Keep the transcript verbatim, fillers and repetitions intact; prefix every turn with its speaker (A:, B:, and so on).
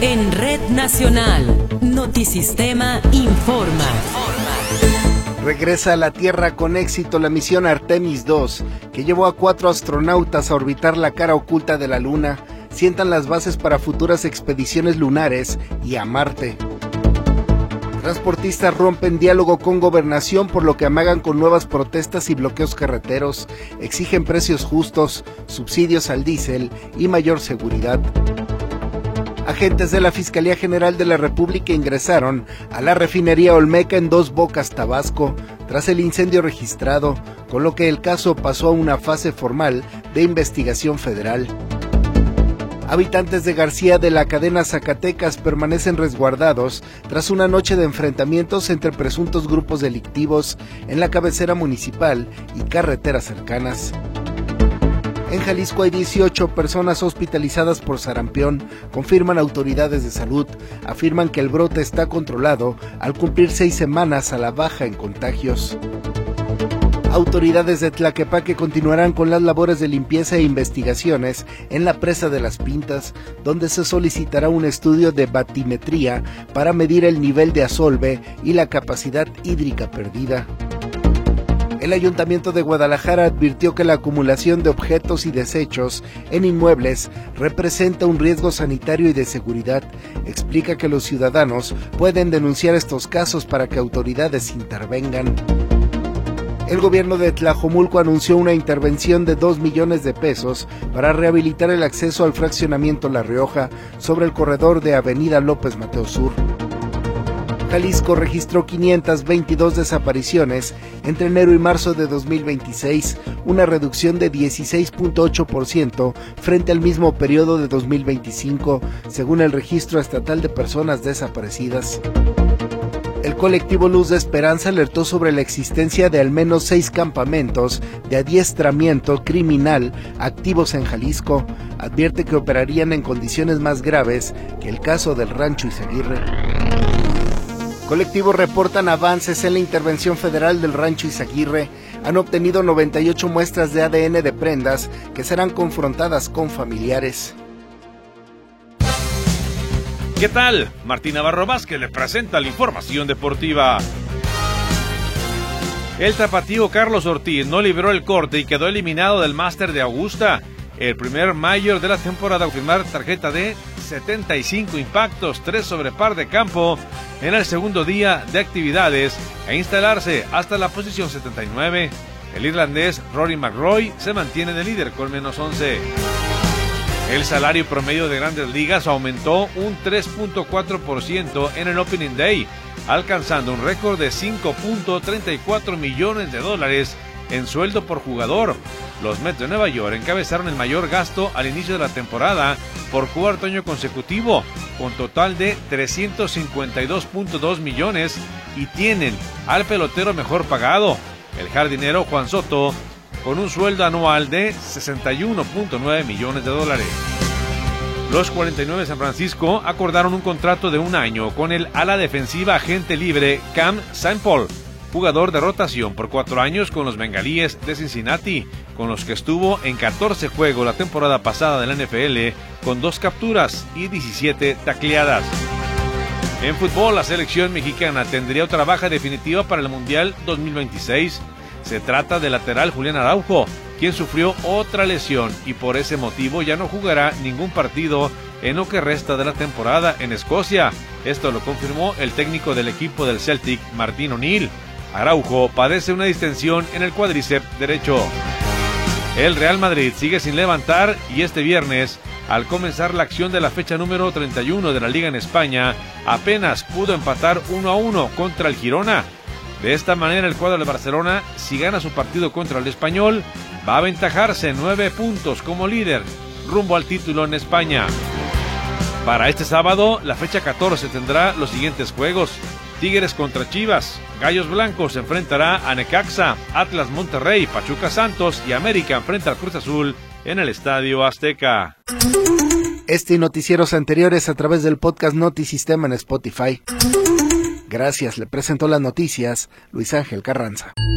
A: En Red Nacional, Notisistema informa.
B: Regresa a la Tierra con éxito la misión Artemis dos, que llevó a cuatro astronautas a orbitar la cara oculta de la Luna. Sientan las bases para futuras expediciones lunares y a Marte. Transportistas rompen diálogo con gobernación, por lo que amagan con nuevas protestas y bloqueos carreteros. Exigen precios justos, subsidios al diésel y mayor seguridad. Agentes de la Fiscalía General de la República ingresaron a la refinería Olmeca en Dos Bocas, Tabasco, tras el incendio registrado, con lo que el caso pasó a una fase formal de investigación federal. Habitantes de García de la Cadena, Zacatecas, permanecen resguardados tras una noche de enfrentamientos entre presuntos grupos delictivos en la cabecera municipal y carreteras cercanas. En Jalisco hay dieciocho personas hospitalizadas por sarampión, confirman autoridades de salud. Afirman que el brote está controlado al cumplir seis semanas a la baja en contagios. Autoridades de Tlaquepaque continuarán con las labores de limpieza e investigaciones en la presa de Las Pintas, donde se solicitará un estudio de batimetría para medir el nivel de asolve y la capacidad hídrica perdida. El Ayuntamiento de Guadalajara advirtió que la acumulación de objetos y desechos en inmuebles representa un riesgo sanitario y de seguridad. Explica que los ciudadanos pueden denunciar estos casos para que autoridades intervengan. El gobierno de Tlajomulco anunció una intervención de dos millones de pesos para rehabilitar el acceso al fraccionamiento La Rioja sobre el corredor de Avenida López Mateos Sur. Jalisco registró quinientas veintidós desapariciones entre enero y marzo de dos mil veintiséis, una reducción de dieciséis punto ocho por ciento frente al mismo periodo de dos mil veinticinco, según el Registro Estatal de Personas Desaparecidas. El colectivo Luz de Esperanza alertó sobre la existencia de al menos seis campamentos de adiestramiento criminal activos en Jalisco. Advierte que operarían en condiciones más graves que el caso del Rancho Izaguirre. Colectivos reportan avances en la intervención federal del Rancho Izaguirre. Han obtenido noventa y ocho muestras de A D N de prendas que serán confrontadas con familiares.
C: ¿Qué tal? Martín Navarro Vázquez le presenta la información deportiva. El tapatío Carlos Ortiz no libró el corte y quedó eliminado del Máster de Augusta, el primer mayor de la temporada a firmar tarjeta de setenta y cinco impactos, tres sobre par de campo en el segundo día de actividades e instalarse hasta la posición setenta y nueve. El irlandés Rory McIlroy se mantiene de líder con menos once. El salario promedio de Grandes Ligas aumentó un tres punto cuatro por ciento en el Opening Day, alcanzando un récord de cinco punto treinta y cuatro millones de dólares en sueldo por jugador. Los Mets de Nueva York encabezaron el mayor gasto al inicio de la temporada por cuarto año consecutivo, con total de trescientos cincuenta y dos punto dos millones, y tienen al pelotero mejor pagado, el jardinero Juan Soto, con un sueldo anual de sesenta y uno punto nueve millones de dólares. Los cuarenta y nueve de San Francisco acordaron un contrato de un año con el ala defensiva agente libre Cam Sample, jugador de rotación por cuatro años con los Bengalíes de Cincinnati, con los que estuvo en catorce juegos la temporada pasada de la N F L, con dos capturas y diecisiete tacleadas. En fútbol, la selección mexicana tendría otra baja definitiva para el Mundial dos mil veintiséis. Se trata del lateral Julián Araujo, quien sufrió otra lesión y por ese motivo ya no jugará ningún partido en lo que resta de la temporada en Escocia. Esto lo confirmó el técnico del equipo del Celtic, Martin O'Neill. Araujo padece una distensión en el cuádriceps derecho. El Real Madrid sigue sin levantar y este viernes, al comenzar la acción de la fecha número treinta y uno de la Liga en España, apenas pudo empatar uno a uno contra el Girona. De esta manera, el cuadro de Barcelona, si gana su partido contra el Español, va a aventajarse nueve puntos como líder, rumbo al título en España. Para este sábado, la fecha catorce tendrá los siguientes juegos: Tigres contra Chivas, Gallos Blancos se enfrentará a Necaxa, Atlas Monterrey, Pachuca Santos y América enfrenta al Cruz Azul en el Estadio Azteca.
B: Este y noticieros anteriores a través del podcast Notisistema en Spotify. Gracias, le presentó las noticias Luis Ángel Carranza.